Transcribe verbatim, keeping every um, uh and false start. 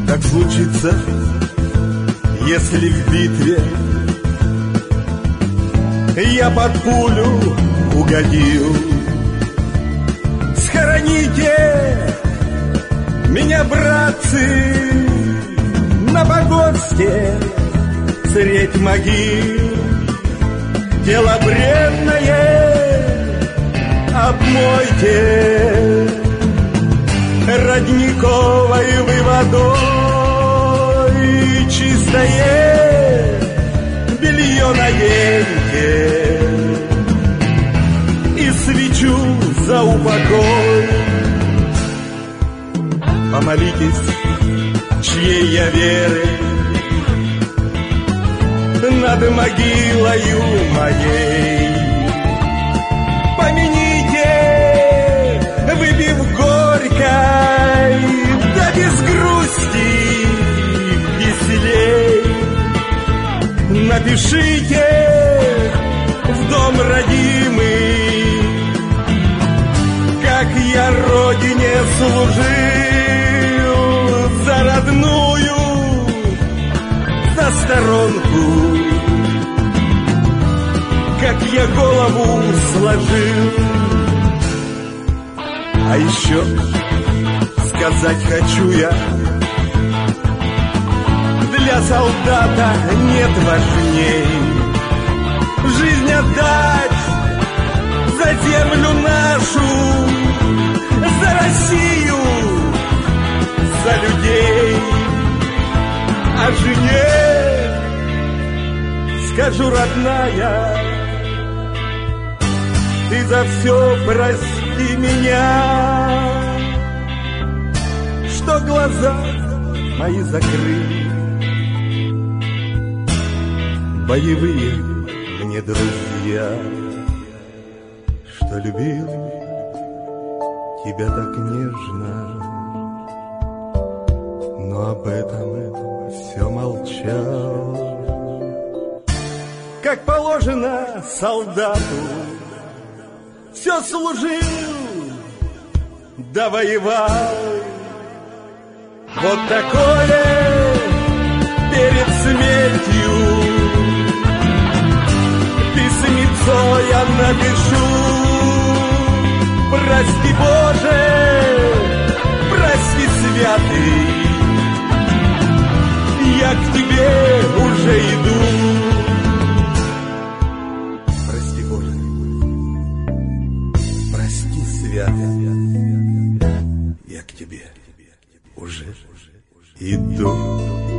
Так случится, если в битве я под пулю угодил. Схороните меня, братцы, на погосте средь могил. Тело бренное обмойте родниковой вы водой, чистое белье наденьте и свечу за упокой. Помолитесь, чьей я веры, над могилою моей. Помяните, выпив горькой, да без грусти веселей. Напишите в дом родимый, как я родине служил, за родную, за сторонку, как я голову сложил. А еще сказать хочу я, для солдата нет важней жизнь отдать за землю нашу, за Россию, за людей. А жене скажу, родная, ты за все прости меня, что глаза мои закрыли боевые мне друзья, что любил тебя так нежно, но об этом все молчал. Как положено солдату, все служил, да воевал. Вот такое перед смертью письмецо я напишу. Прости, Боже, прости, святый, я к тебе уже иду. Прости, Боже, прости, святый, я к тебе уже иду.